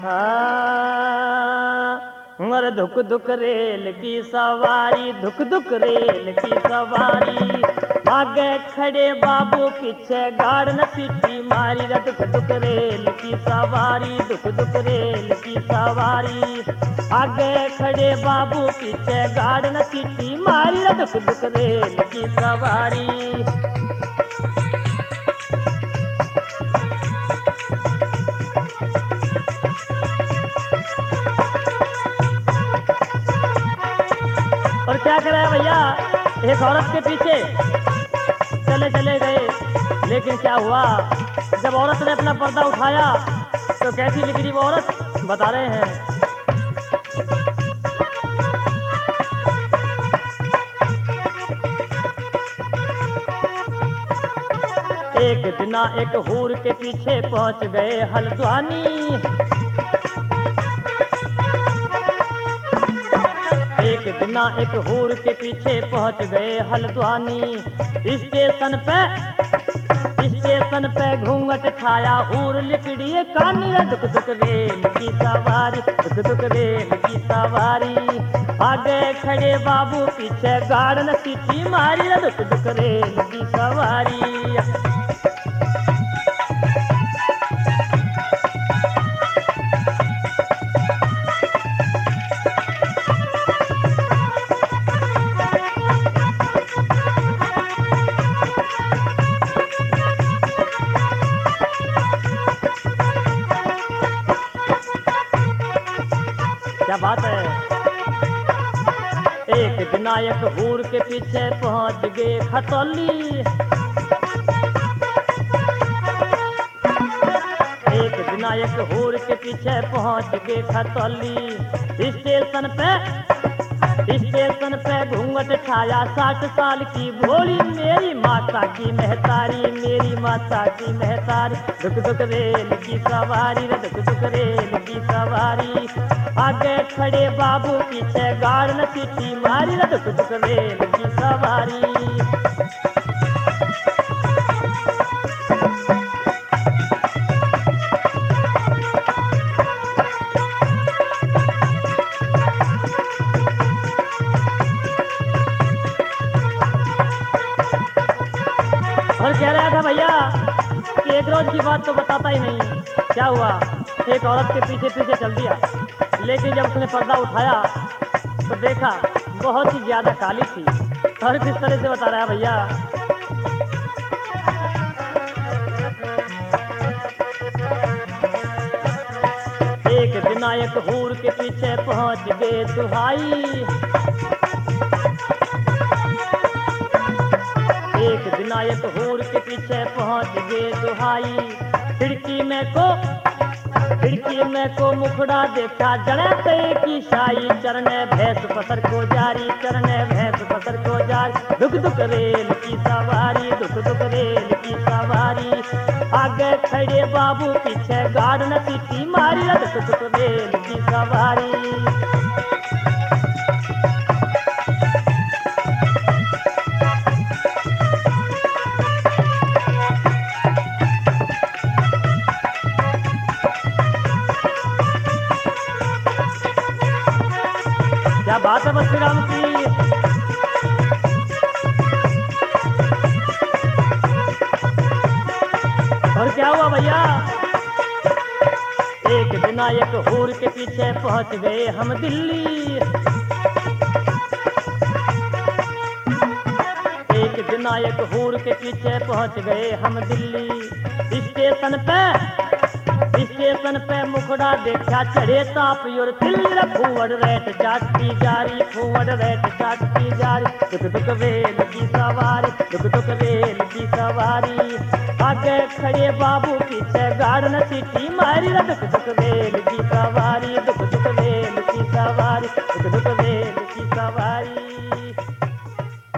मर धुक धुक रेल की सवारी, धुक धुक रेल की सवारी, आगे खड़े बाबू पीछे गार्ड न सीटी मारी रे। धुक धुक रेल की सवारी, धुक धुक रेल की सवारी, आगे खड़े बाबू पीछे गार्ड न सीटी मारी रे। धुक धुक रेल की सवारी। और क्या करे भैया, एक औरत के पीछे चले चले गए, लेकिन क्या हुआ जब औरत ने अपना पर्दा उठाया तो कैसी निकली वो औरत, बता रहे हैं। एक दिना एक हूर के पीछे पहुंच गए हल्द्वानी, एक दिना एक हूर के पीछे पहुंच गए हल्द्वानी। स्टेशन पे घूंघट छाया, हूर लिकड़ी कानी रे। दुख दुख रेल की सवारी, दुख दुख रेल की सवारी, आगे खड़े बाबू पीछे गार्ड न सीटी मारी रे। दुख दुख रेल की सवारी। क्या बात है। एक विनायक हूर के पीछे पहुंच गए खतौली, एक विनायक हूर के पीछे पहुंच गए खतौली। स्टेशन पे घूंघट छाया, 60 साल की भोली मेरी माता की महतारी, मेरी माता की महतारी। दुख दुख रेल की सवारी रे, दुख दुख रेल की सवारी, आगे खड़े बाबू पीछे गार्ड न सीटी मारी रे। दुख दुख रेल की सवारी। और कह रहा था भैया कि एक रोज की बात तो बताता ही नहीं। क्या हुआ, एक औरत के पीछे पीछे चल दिया, लेकिन जब उसने पर्दा उठाया तो देखा बहुत ही ज्यादा काली थी। और किस तरह से बता रहा है भैया। एक विनायक हूर के पीछे पहुंच गए दुहाई, एक विनायक हूर के पीछे पहुंच गए दुहाई। खिड़की में को मुखड़ा देखा, जड़े पे की शाही, चरने भैंस पसर को जारी, चरने भैंस पसर को जारी। दुख दुख रेल की सवारी, दुख दुख रेल की सवारी, आगे खड़े बाबू पीछे गार्ड न सीटी मारी रे। दुख दुख रेल की सवारी। क्या बात है बस्ती राम की। और क्या हुआ भैया, एक विनायक हूर के पीछे पहुंच गए हम दिल्ली, एक विनायक हूर के पीछे पहुंच गए हम दिल्ली। स्टेशन पे मुखड़ा देखा, चढ़े ताप और तिल, फूवड़ रेट चाटती जारी, फूवड़ रेट चाटती जारी। दुख दुख रेल की सवारी, दुख दुख रेल की सवारी, आगे खड़े बाबू पीछे गार्ड न सीटी मारी रे। दुख दुख रेल की सवारी, दुख दुख रेल की सवारी, दुख दुख रेल की सवारी।